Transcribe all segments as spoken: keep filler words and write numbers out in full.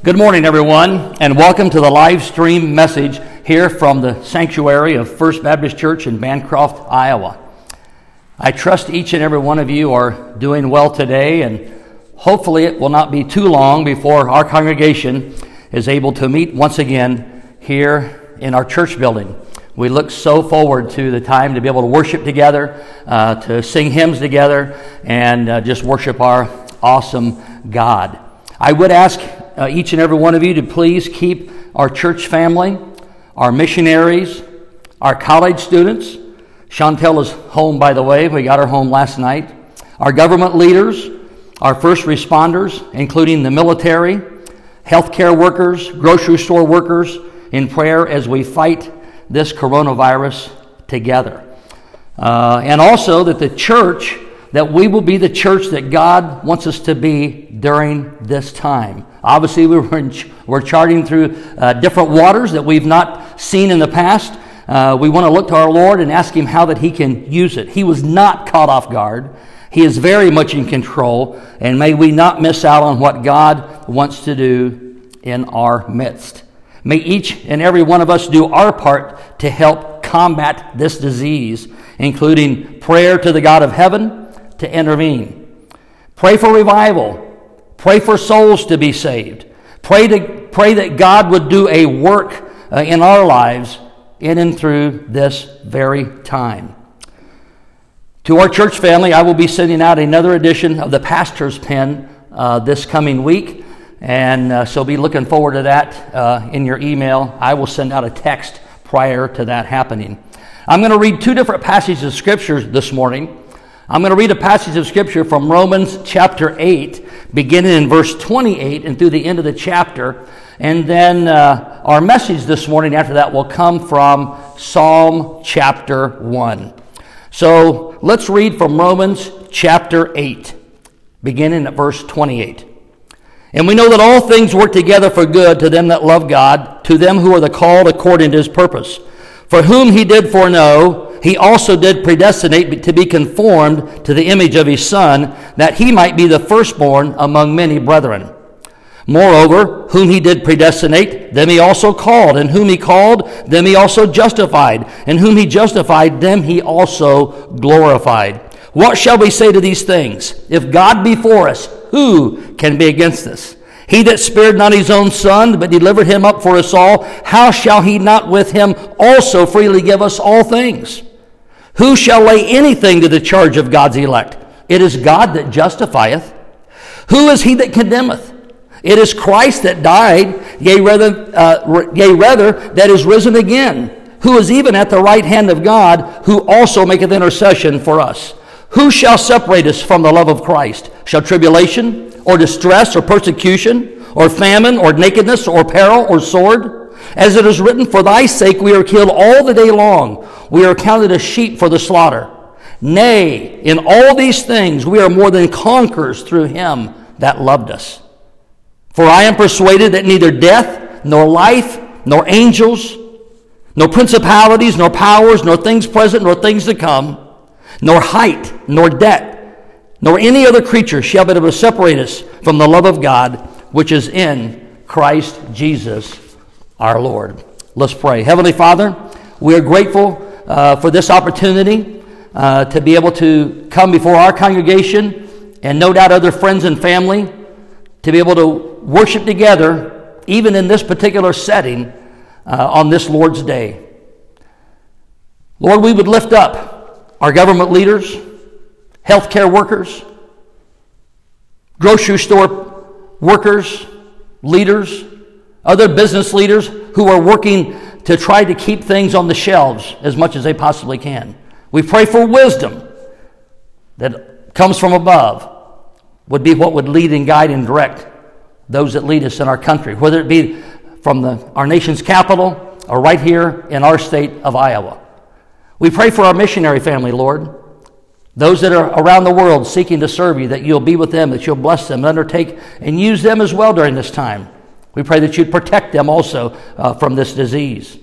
Good morning, everyone, and welcome to the live stream message here from the sanctuary of First Baptist Church in Bancroft, Iowa. I trust each and every one of you are doing well today, and hopefully it will not be too long before our congregation is able to meet once again here in our church building. We look so forward to the time to be able to worship together, uh, to sing hymns together, and uh, just worship our awesome God. I would ask uh, each and every one of you to please keep our church family, our missionaries, our college students. Chantel is home, by the way. We got her home last night. Our government leaders, our first responders, including the military, healthcare workers, grocery store workers, in prayer as we fight this coronavirus together. Uh, and also that the church, that we will be the church that God wants us to be during this time. Obviously, we were in, we're charting through uh, different waters that we've not seen in the past. Uh, we want to look to our Lord and ask Him how that He can use it. He was not caught off guard. He is very much in control, and may we not miss out on what God wants to do in our midst. May each and every one of us do our part to help combat this disease, including prayer to the God of heaven to intervene. Pray for revival. Pray for souls to be saved. Pray to pray that God would do a work uh, in our lives in and through this very time. To our church family, I will be sending out another edition of the Pastor's Pen uh, this coming week, and uh, so be looking forward to that uh, in your email. I will send out a text prior to that happening. I'm going to read two different passages of Scripture this morning. I'm going to read a passage of Scripture from Romans chapter eight, beginning in verse twenty-eight and through the end of the chapter. And then uh, our message this morning after that will come from Psalm chapter one. So let's read from Romans chapter eight, beginning at verse twenty-eight. And we know that all things work together for good to them that love God, to them who are the called according to His purpose. For whom He did foreknow, He also did predestinate to be conformed to the image of His Son, that He might be the firstborn among many brethren. Moreover, whom He did predestinate, them He also called, and whom He called, them He also justified, and whom He justified, them He also glorified. What shall we say to these things? If God be for us, who can be against us? He that spared not His own Son, but delivered Him up for us all, how shall He not with Him also freely give us all things? Who shall lay anything to the charge of God's elect? It is God that justifieth. Who is he that condemneth? It is Christ that died, yea rather, uh, yea rather that is risen again, who is even at the right hand of God, who also maketh intercession for us. Who shall separate us from the love of Christ? Shall tribulation, or distress, or persecution, or famine, or nakedness, or peril, or sword? As it is written, for thy sake we are killed all the day long. We are counted as sheep for the slaughter. Nay, in all these things we are more than conquerors through Him that loved us. For I am persuaded that neither death, nor life, nor angels, nor principalities, nor powers, nor things present, nor things to come, nor height, nor depth, nor any other creature shall be able to separate us from the love of God, which is in Christ Jesus our Lord. Let's pray. Heavenly Father, we are grateful uh, for this opportunity uh, to be able to come before our congregation and no doubt other friends and family to be able to worship together, even in this particular setting uh, on this Lord's Day. Lord, we would lift up our government leaders, healthcare workers, grocery store workers, leaders, other business leaders who are working to try to keep things on the shelves as much as they possibly can. We pray for wisdom that comes from above, would be what would lead and guide and direct those that lead us in our country, whether it be from the, our nation's capital or right here in our state of Iowa. We pray for our missionary family, Lord, those that are around the world seeking to serve You, that You'll be with them, that You'll bless them, and undertake and use them as well during this time. We pray that You'd protect them also uh, from this disease.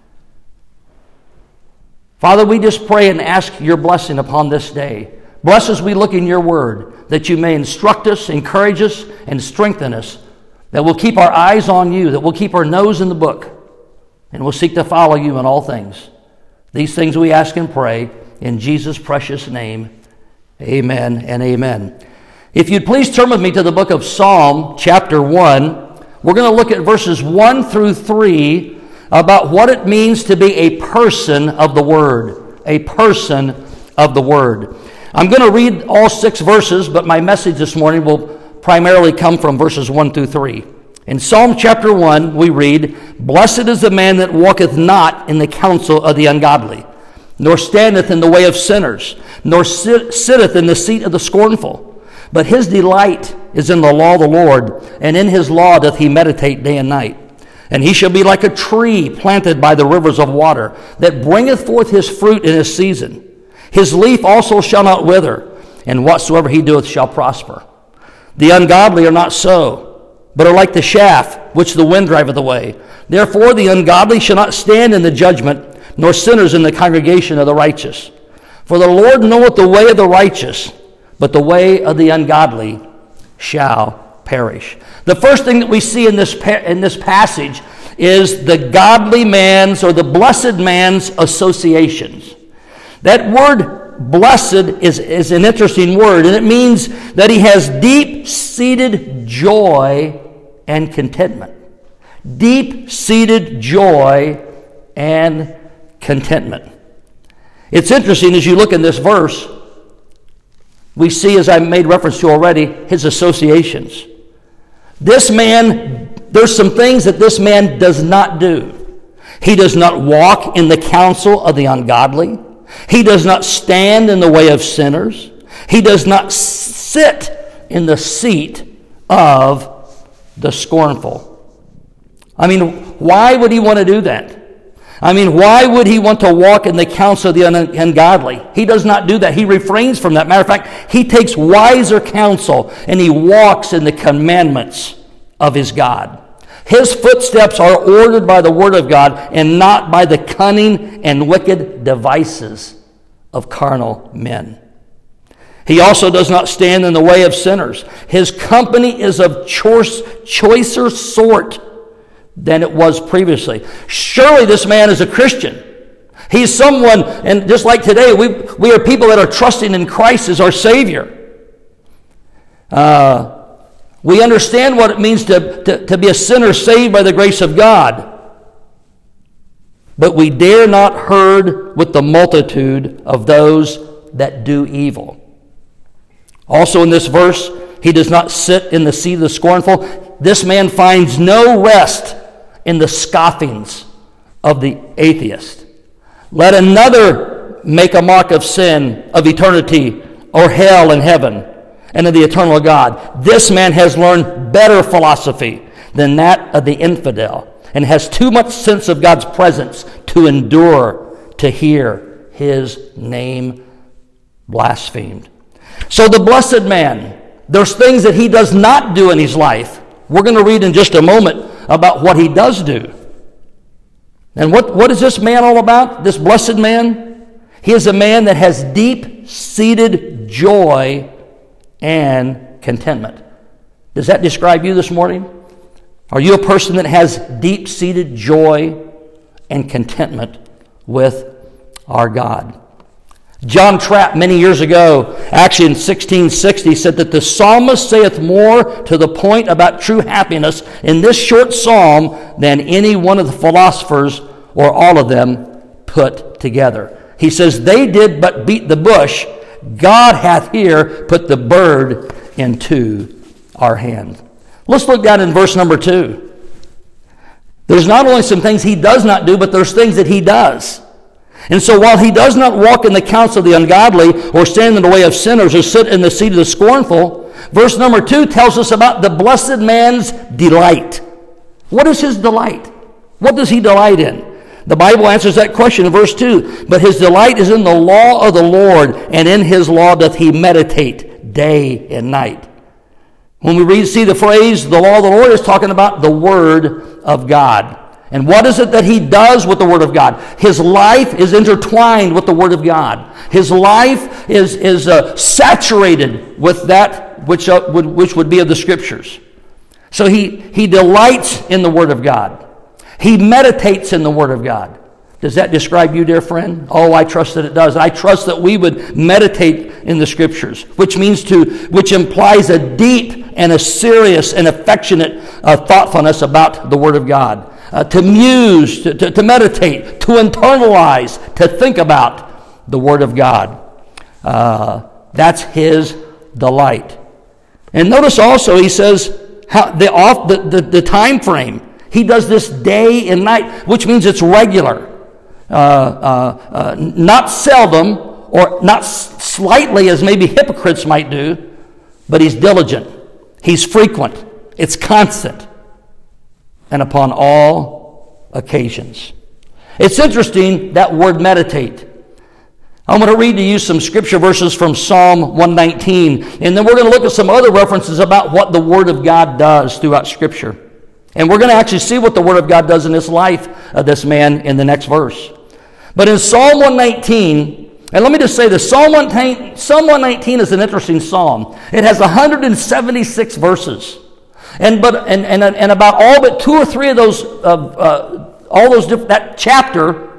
Father, we just pray and ask Your blessing upon this day. Bless as we look in Your word, that You may instruct us, encourage us, and strengthen us that we'll keep our eyes on you, that we'll keep our nose in the book, and we'll seek to follow you in all things. These things we ask and pray in Jesus' precious name. Amen and amen. If you'd please turn with me to the book of Psalm chapter one. We're going to look at verses one through three about what it means to be a person of the Word. A person of the Word. I'm going to read all six verses, but my message this morning will primarily come from verses one through three. In Psalm chapter one, we read, "Blessed is the man that walketh not in the counsel of the ungodly, nor standeth in the way of sinners, nor sit, sitteth in the seat of the scornful. But his delight is in the law of the Lord, and in his law doth he meditate day and night. And he shall be like a tree planted by the rivers of water, that bringeth forth his fruit in his season. His leaf also shall not wither, and whatsoever he doeth shall prosper. The ungodly are not so, but are like the chaff which the wind driveth away. Therefore the ungodly shall not stand in the judgment, nor sinners in the congregation of the righteous. For the Lord knoweth the way of the righteous, but the way of the ungodly shall perish." The first thing that we see in this pa- in this passage is the godly man's or the blessed man's associations. That word blessed is, is an interesting word, and it means that he has deep-seated joy and contentment. Deep-seated joy and contentment. It's interesting as you look in this verse, we see, as I made reference to already, his associations. This man, there's some things that this man does not do. He does not walk in the counsel of the ungodly. He does not stand in the way of sinners. He does not sit in the seat of the scornful. I mean, why would he want to do that? I mean, why would he want to walk in the counsel of the ungodly? He does not do that. He refrains from that. Matter of fact, he takes wiser counsel and he walks in the commandments of his God. His footsteps are ordered by the Word of God and not by the cunning and wicked devices of carnal men. He also does not stand in the way of sinners. His company is of choice, choicer sort than it was previously. Surely this man is a Christian. He's someone, and just like today, we, we are people that are trusting in Christ as our Savior. Uh, we understand what it means to, to, to be a sinner saved by the grace of God. But we dare not herd with the multitude of those that do evil. Also in this verse, he does not sit in the seat of the scornful. This man finds no rest in the scoffings of the atheist. Let another make a mock of sin, of eternity, or hell and heaven, and of the eternal God. This man has learned better philosophy than that of the infidel, and has too much sense of God's presence to endure to hear his name blasphemed. So the blessed man, there's things that he does not do in his life. We're going to read in just a moment about what he does do. And what, what is this man all about? This blessed man? He is a man that has deep-seated joy and contentment. Does that describe you this morning? Are you a person that has deep-seated joy and contentment with our God? John Trapp, many years ago, actually in sixteen sixty, said that the psalmist saith more to the point about true happiness in this short psalm than any one of the philosophers or all of them put together. He says, they did but beat the bush. God hath here put the bird into our hand. Let's look down in verse number two. There's not only some things he does not do, but there's things that he does. And so while he does not walk in the counsel of the ungodly, or stand in the way of sinners, or sit in the seat of the scornful, verse number two tells us about the blessed man's delight. What is his delight? What does he delight in? The Bible answers that question in verse two. But his delight is in the law of the Lord, and in his law doth he meditate day and night. When we read, see the phrase, the law of the Lord, is talking about the Word of God. And what is it that he does with the Word of God? His life is intertwined with the Word of God. His life is, is uh, saturated with that which, uh, would, which would be of the Scriptures. So he, he delights in the Word of God. He meditates in the Word of God. Does that describe you, dear friend? Oh, I trust that it does. I trust that we would meditate in the Scriptures, which means to, which implies a deep and a serious and affectionate uh, thoughtfulness about the Word of God. Uh, to muse, to, to, to meditate, to internalize, to think about the Word of God. Uh, that's his delight. And notice also, he says, how the, off, the, the, the time frame. He does this day and night, which means it's regular. Uh, uh, uh, not seldom, or not s- slightly as maybe hypocrites might do, but he's diligent. He's frequent. It's constant. And upon all occasions. It's interesting, that word meditate. I'm going to read to you some scripture verses from Psalm one nineteen, and then we're going to look at some other references about what the Word of God does throughout Scripture. And we're going to actually see what the Word of God does in this life of this man in the next verse. But in Psalm one nineteen, and let me just say this, Psalm one nineteen, Psalm one nineteen is an interesting psalm. It has one hundred seventy-six verses. And but and, and, and about all but two or three of those, uh, uh, all those different, that chapter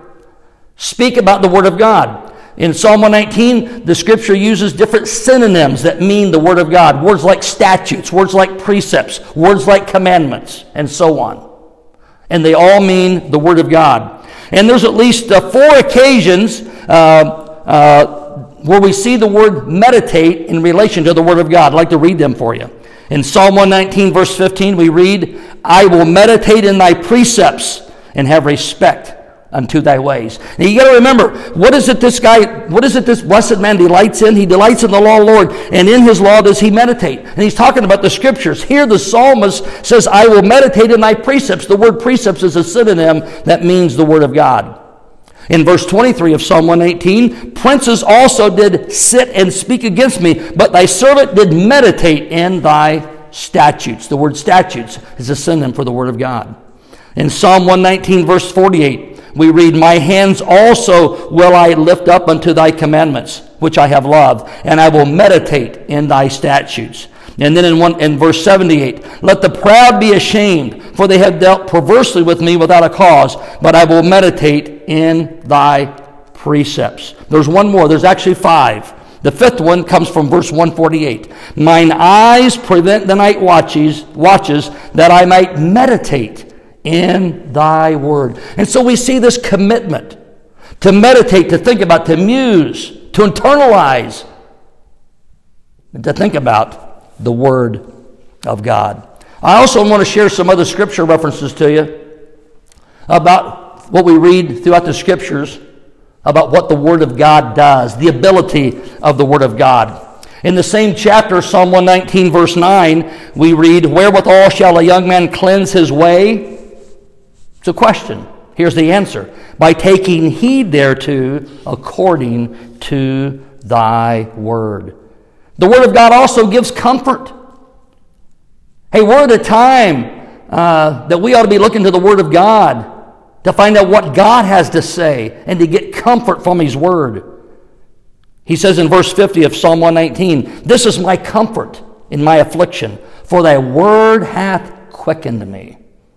speak about the Word of God. In Psalm one nineteen, the Scripture uses different synonyms that mean the Word of God. Words like statutes, words like precepts, words like commandments, and so on. And they all mean the Word of God. And there's at least uh, four occasions uh, uh, where we see the word meditate in relation to the Word of God. I'd like to read them for you. In Psalm one nineteen, verse fifteen, we read, I will meditate in thy precepts and have respect unto thy ways. Now you got to remember, what is it this guy, what is it this blessed man delights in? He delights in the law of the Lord, and in his law does he meditate. And he's talking about the Scriptures. Here the psalmist says, I will meditate in thy precepts. The word precepts is a synonym that means the Word of God. In verse twenty-three of Psalm one eighteen, princes also did sit and speak against me, but thy servant did meditate in thy statutes. The word statutes is a synonym for the Word of God. In Psalm one nineteen, verse forty-eight, we read, my hands also will I lift up unto thy commandments, which I have loved, and I will meditate in thy statutes. And then in, one, in verse seventy-eight, let the proud be ashamed, for they have dealt perversely with me without a cause, but I will meditate in thy precepts. There's one more. There's actually five. The fifth one comes from verse one forty-eight. Mine eyes prevent the night watches, watches that I might meditate in thy word. And so we see this commitment to meditate, to think about, to muse, to internalize, and to think about the Word of God. I also want to share some other scripture references to you about what we read throughout the Scriptures about what the Word of God does, the ability of the Word of God. In the same chapter, Psalm one nineteen, verse nine, we read, wherewithal shall a young man cleanse his way? It's a question. Here's the answer. By taking heed thereto according to thy word. The Word of God also gives comfort. Hey, we're at a time uh, that we ought to be looking to the Word of God to find out what God has to say and to get comfort from His Word. He says in verse fifty of Psalm one nineteen, this is my comfort in my affliction, for thy word hath quickened me.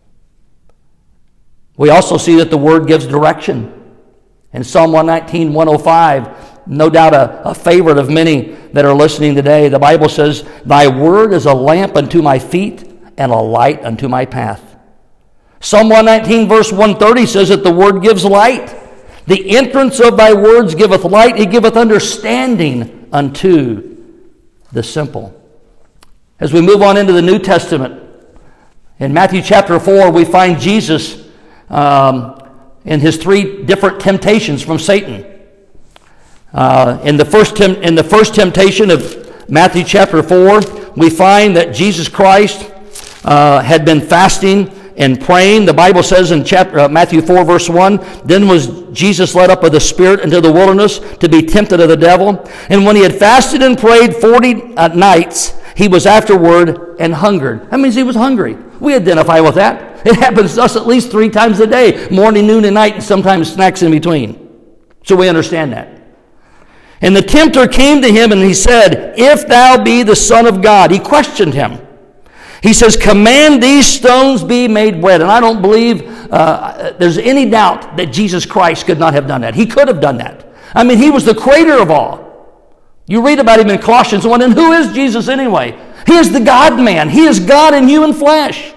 We also see that the Word gives direction. In Psalm one nineteen, one oh five, no doubt a, a favorite of many that are listening today, the Bible says, thy word is a lamp unto my feet and a light unto my path. Psalm one nineteen, verse one thirty says that the Word gives light. The entrance of thy words giveth light, it giveth understanding unto the simple. As we move on into the New Testament, in Matthew chapter four, we find Jesus um, in his three different temptations from Satan. Uh, in the first tem- in the first temptation of Matthew chapter four, we find that Jesus Christ uh, had been fasting and praying. The Bible says in chapter uh, Matthew four, verse one, then was Jesus led up of the Spirit into the wilderness to be tempted of the devil. And when he had fasted and prayed forty uh, nights, he was afterward and hungered. That means he was hungry. We identify with that. It happens to us at least three times a day, morning, noon, and night, and sometimes snacks in between. So we understand that. And the tempter came to him and he said, if thou be the Son of God, he questioned him. He says, command these stones be made bread. And I don't believe uh, there's any doubt that Jesus Christ could not have done that. He could have done that. I mean, he was the creator of all. You read about him in Colossians one, and who is Jesus anyway? He is the God-man. He is God in human flesh.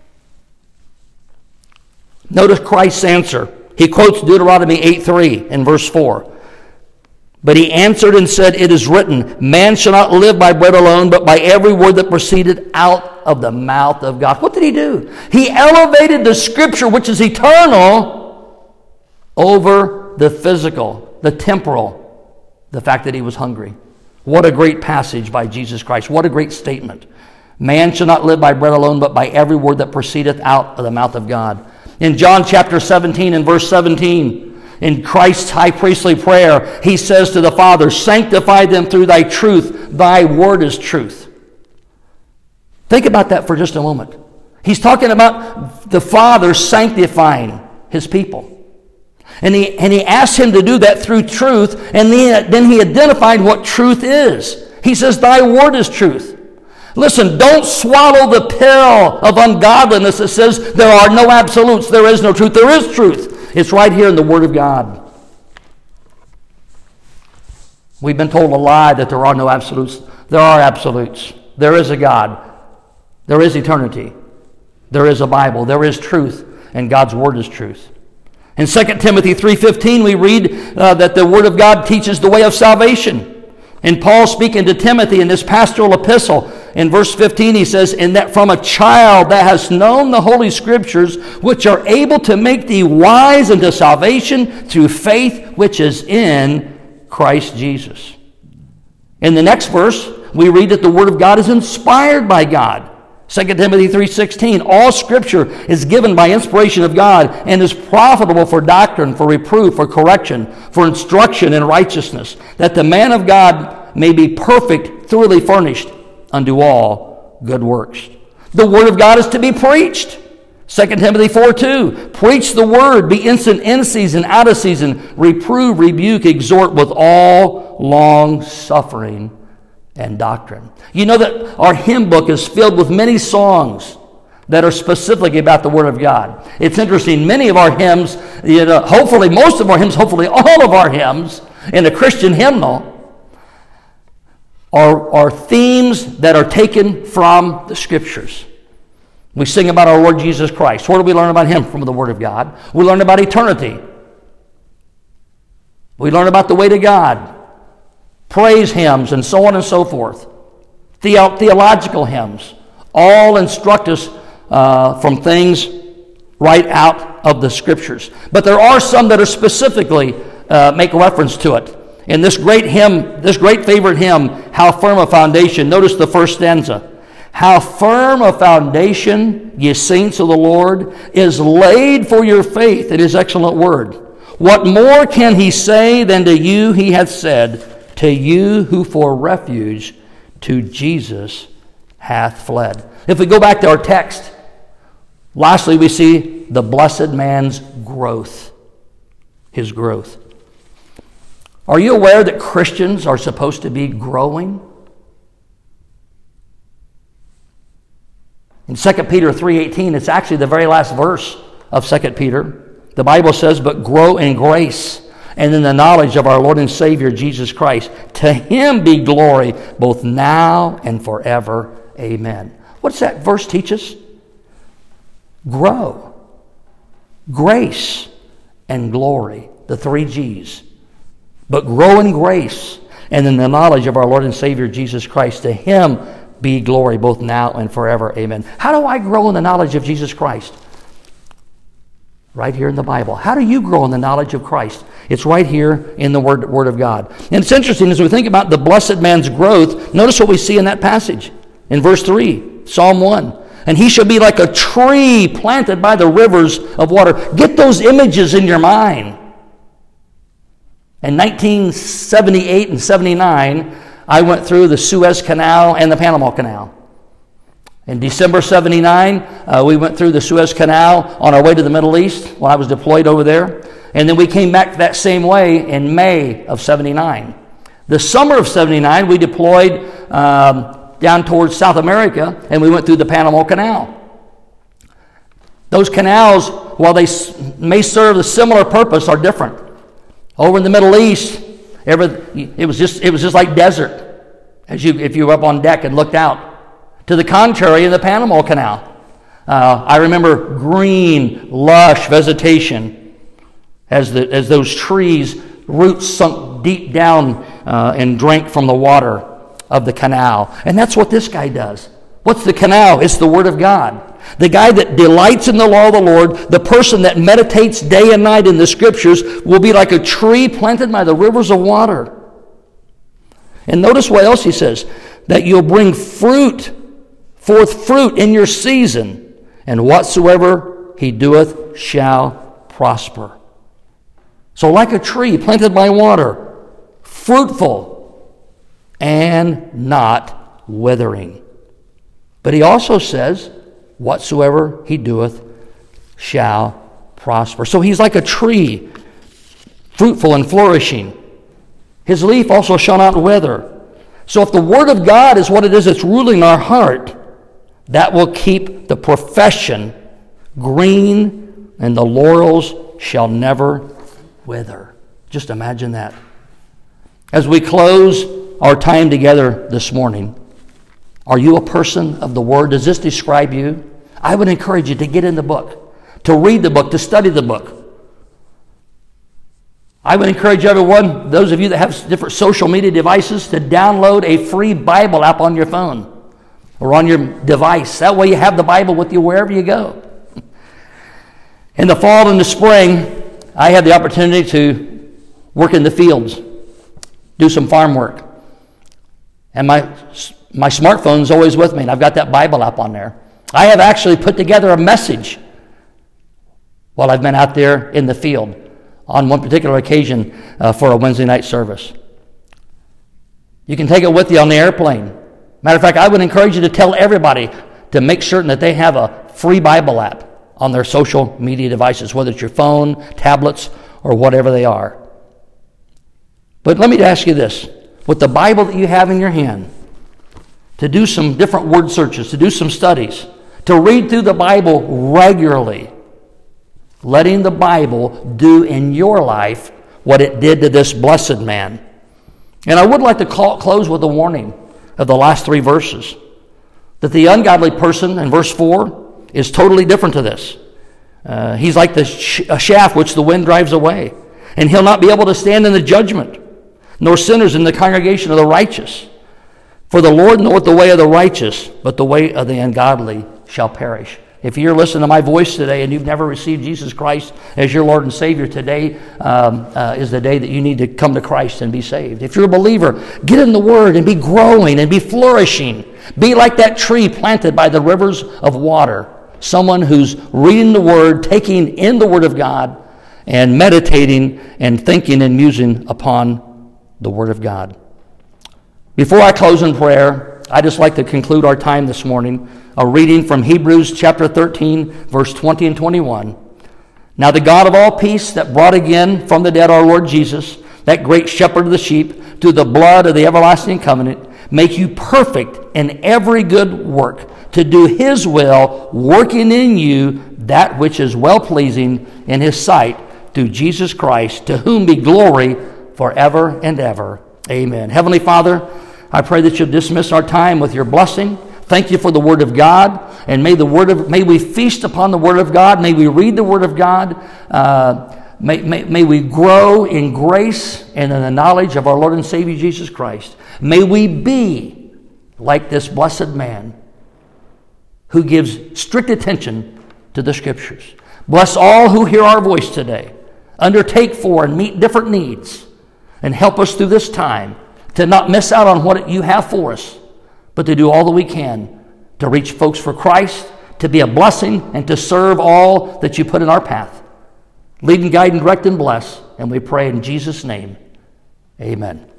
Notice Christ's answer. He quotes Deuteronomy eight three in verse four. But he answered and said, it is written, man shall not live by bread alone, but by every word that proceeded out of the mouth of God. What did he do? He elevated the Scripture, which is eternal, over the physical, the temporal, the fact that he was hungry. What a great passage by Jesus Christ. What a great statement. Man shall not live by bread alone, but by every word that proceedeth out of the mouth of God. In John chapter seventeen and verse seventeen, in Christ's high priestly prayer, he says to the Father, sanctify them through thy truth. Thy word is truth. Think about that for just a moment. He's talking about the Father sanctifying his people. And he, and he asked him to do that through truth, and then, then he identified what truth is. He says, thy word is truth. Listen, don't swallow the pill of ungodliness that says there are no absolutes, there is no truth. There is truth. It's right here in the Word of God. We've been told a lie that there are no absolutes. There are absolutes. There is a God. There is eternity. There is a Bible. There is truth, and God's Word is truth. In Second Timothy three fifteen, we read uh, that the Word of God teaches the way of salvation. And Paul, speaking to Timothy in this pastoral epistle, in verse fifteen, he says, and that from a child that has known the Holy Scriptures, which are able to make thee wise unto salvation through faith which is in Christ Jesus. In the next verse, we read that the Word of God is inspired by God. Second Timothy three sixteen, all Scripture is given by inspiration of God and is profitable for doctrine, for reproof, for correction, for instruction in righteousness, that the man of God may be perfect, thoroughly furnished unto all good works. The Word of God is to be preached. Second Timothy four two, preach the Word, be instant in season, out of season, reprove, rebuke, exhort with all long suffering and doctrine. You know that our hymn book is filled with many songs that are specifically about the Word of God. It's interesting, many of our hymns, you know, hopefully most of our hymns, hopefully all of our hymns in the Christian hymnal are, are themes that are taken from the Scriptures. We sing about our Lord Jesus Christ. Where do we learn about Him? From the Word of God. We learn about eternity. We learn about the way to God. Praise hymns, and so on and so forth. The- theological hymns. All instruct us uh, from things right out of the Scriptures. But there are some that are specifically uh, make reference to it. In this great hymn, this great favorite hymn, How Firm a Foundation, notice the first stanza. How firm a foundation, ye saints of the Lord, is laid for your faith in His excellent word. What more can he say than to you he hath said, to you who for refuge to Jesus hath fled? If we go back to our text, lastly we see the blessed man's growth. His growth. Are you aware that Christians are supposed to be growing? In Second Peter three eighteen, it's actually the very last verse of Second Peter. The Bible says, but grow in grace and in the knowledge of our Lord and Savior Jesus Christ. To Him be glory both now and forever. Amen. What does that verse teach us? Grow. Grace and glory. The three G's. But grow in grace and in the knowledge of our Lord and Savior Jesus Christ. To Him be glory both now and forever. Amen. How do I grow in the knowledge of Jesus Christ? Right here in the Bible. How do you grow in the knowledge of Christ? It's right here in the Word, Word of God. And it's interesting as we think about the blessed man's growth, notice what we see in that passage. In verse three, Psalm one. And he shall be like a tree planted by the rivers of water. Get those images in your mind. In nineteen seventy-eight and seventy-nine, I went through the Suez Canal and the Panama Canal. In December seventy-nine, uh, we went through the Suez Canal on our way to the Middle East when I was deployed over there. And then we came back that same way in May of seventy-nine. The summer of seventy-nine, we deployed um, down towards South America, and we went through the Panama Canal. Those canals, while they may serve a similar purpose, are different. Over in the Middle East, every, it was just it was just like desert, as you if you were up on deck and looked out. To the contrary, in the Panama Canal, uh, I remember green, lush vegetation as the as those trees' roots sunk deep down uh, and drank from the water of the canal. And that's what this guy does. What's the canal? It's the Word of God. The guy that delights in the law of the Lord, the person that meditates day and night in the Scriptures, will be like a tree planted by the rivers of water. And notice what else he says, that you'll bring fruit, forth fruit in your season, and whatsoever he doeth shall prosper. So like a tree planted by water, fruitful and not withering. But he also says, whatsoever he doeth shall prosper. So he's like a tree, fruitful and flourishing. His leaf also shall not wither. So if the Word of God is what it is that's ruling our heart, that will keep the profession green, and the laurels shall never wither. Just imagine that. As we close our time together this morning, are you a person of the Word? Does this describe you? I would encourage you to get in the book, to read the book, to study the book. I would encourage everyone, those of you that have different social media devices, to download a free Bible app on your phone or on your device. That way you have the Bible with you wherever you go. In the fall and the spring, I had the opportunity to work in the fields, do some farm work. And my my smartphone's always with me, and I've got that Bible app on there. I have actually put together a message while I've been out there in the field on one particular occasion uh, for a Wednesday night service. You can take it with you on the airplane. Matter of fact, I would encourage you to tell everybody to make certain that they have a free Bible app on their social media devices, whether it's your phone, tablets, or whatever they are. But let me ask you this. With the Bible that you have in your hand, to do some different word searches, to do some studies, to read through the Bible regularly, letting the Bible do in your life what it did to this blessed man. And I would like to call, close with a warning of the last three verses, that the ungodly person in verse four is totally different to this. Uh, he's like the sh- a shaft which the wind drives away, and he'll not be able to stand in the judgment, nor sinners in the congregation of the righteous. For the Lord knoweth the way of the righteous, but the way of the ungodly shall perish. If you're listening to my voice today and you've never received Jesus Christ as your Lord and Savior, today um, uh, is the day that you need to come to Christ and be saved. If you're a believer, get in the Word and be growing and be flourishing. Be like that tree planted by the rivers of water. Someone who's reading the Word, taking in the Word of God, and meditating and thinking and musing upon the Word of God. Before I close in prayer, I'd just like to conclude our time this morning, a reading from Hebrews chapter thirteen, verse twenty and twenty-one. Now the God of all peace that brought again from the dead our Lord Jesus, that great shepherd of the sheep, through the blood of the everlasting covenant, make you perfect in every good work, to do his will, working in you that which is well-pleasing in his sight, through Jesus Christ, to whom be glory forever and ever. Amen. Heavenly Father, I pray that you'll dismiss our time with your blessing. Thank you for the Word of God, and may the Word of may we feast upon the Word of God. May we read the Word of God. Uh, may, may, may we grow in grace and in the knowledge of our Lord and Savior Jesus Christ. May we be like this blessed man who gives strict attention to the Scriptures. Bless all who hear our voice today. Undertake for and meet different needs, and help us through this time to not miss out on what you have for us, but to do all that we can to reach folks for Christ, to be a blessing, and to serve all that you put in our path. Lead and guide and direct and bless, and we pray in Jesus' name. Amen.